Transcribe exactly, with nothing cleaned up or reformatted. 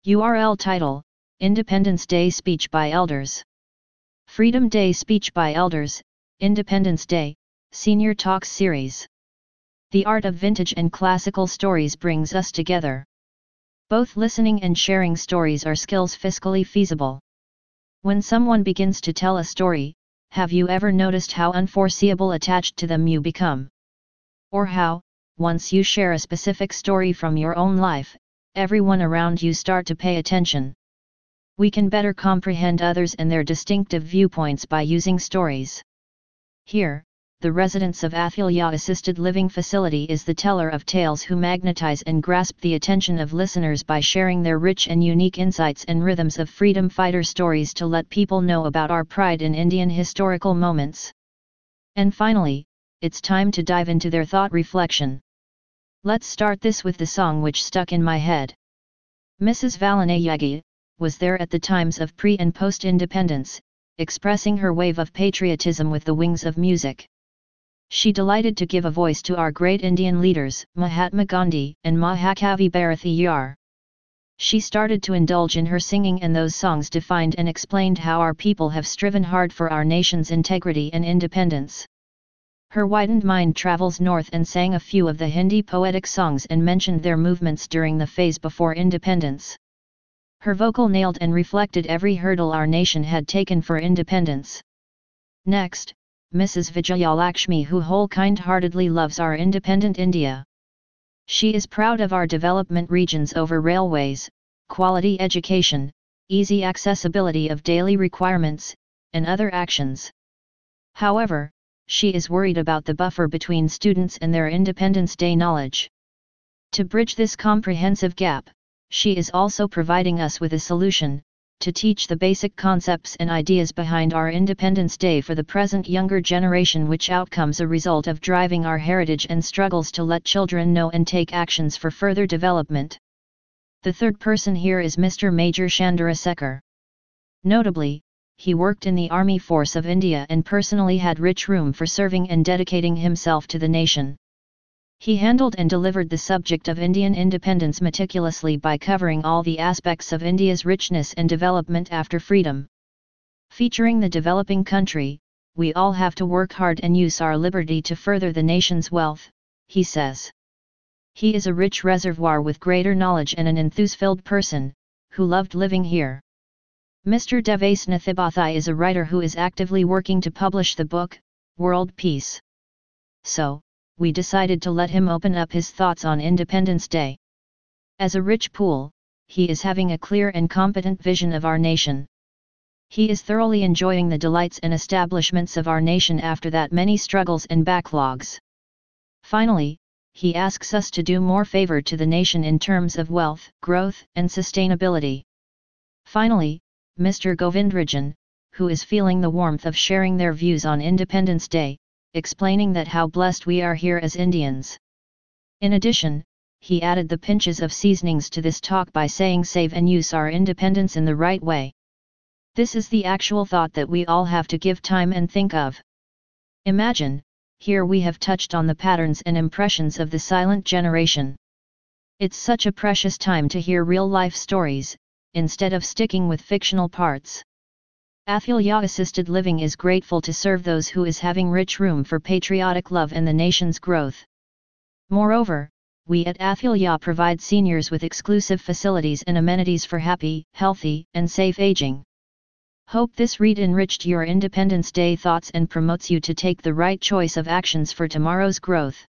U R L title, Independence Day Speech by Elders. Freedom Day Speech by Elders, Independence Day, Senior Talks Series. The art of vintage and classical stories brings us together. Both listening and sharing stories are skills fiscally feasible. When someone begins to tell a story, have you ever noticed how unforeseeable attached to them you become? Or how, once you share a specific story from your own life, everyone around you start to pay attention? We can better comprehend others and their distinctive viewpoints by using stories. Here, the residents of Athilya Assisted Living Facility is the teller of tales who magnetize and grasp the attention of listeners by sharing their rich and unique insights and rhythms of freedom fighter stories to let people know about our pride in Indian historical moments. And finally, it's time to dive into their thought reflection. Let's start this with the song which stuck in my head. Missus Valanayagi was there at the times of pre- and post-independence, expressing her wave of patriotism with the wings of music. She delighted to give a voice to our great Indian leaders, Mahatma Gandhi and Mahakavi Bharathiyar. She started to indulge in her singing, and those songs defined and explained how our people have striven hard for our nation's integrity and independence. Her widened mind travels north and sang a few of the Hindi poetic songs and mentioned their movements during the phase before independence. Her vocal nailed and reflected every hurdle our nation had taken for independence. Next, Missus Vijayalakshmi, who whole kind-heartedly loves our independent India. She is proud of our development regions over railways, quality education, easy accessibility of daily requirements, and other actions. However, she is worried about the buffer between students and their Independence Day knowledge. To bridge this comprehensive gap, she is also providing us with a solution, to teach the basic concepts and ideas behind our Independence Day for the present younger generation, which outcomes a result of driving our heritage and struggles to let children know and take actions for further development. The third person here is Mister Major Chandrasekhar. Notably, he worked in the Army Force of India and personally had rich room for serving and dedicating himself to the nation. He handled and delivered the subject of Indian independence meticulously by covering all the aspects of India's richness and development after freedom. Featuring the developing country, we all have to work hard and use our liberty to further the nation's wealth, he says. He is a rich reservoir with greater knowledge and an enthuse-filled person, who loved living here. Mister Deves Nathibathai is a writer who is actively working to publish the book, World Peace. So, we decided to let him open up his thoughts on Independence Day. As a rich pool, he is having a clear and competent vision of our nation. He is thoroughly enjoying the delights and establishments of our nation after that many struggles and backlogs. Finally, he asks us to do more favor to the nation in terms of wealth, growth, and sustainability. Finally, Mister Govindrajan, who is feeling the warmth of sharing their views on Independence Day, explaining that how blessed we are here as Indians. In addition, he added the pinches of seasonings to this talk by saying save and use our independence in the right way. This is the actual thought that we all have to give time and think of. Imagine, here we have touched on the patterns and impressions of the silent generation. It's such a precious time to hear real-life stories, instead of sticking with fictional parts. Athilya Assisted Living is grateful to serve those who is having rich room for patriotic love and the nation's growth. Moreover, we at Athilya provide seniors with exclusive facilities and amenities for happy, healthy, and safe aging. Hope this read enriched your Independence Day thoughts and promotes you to take the right choice of actions for tomorrow's growth.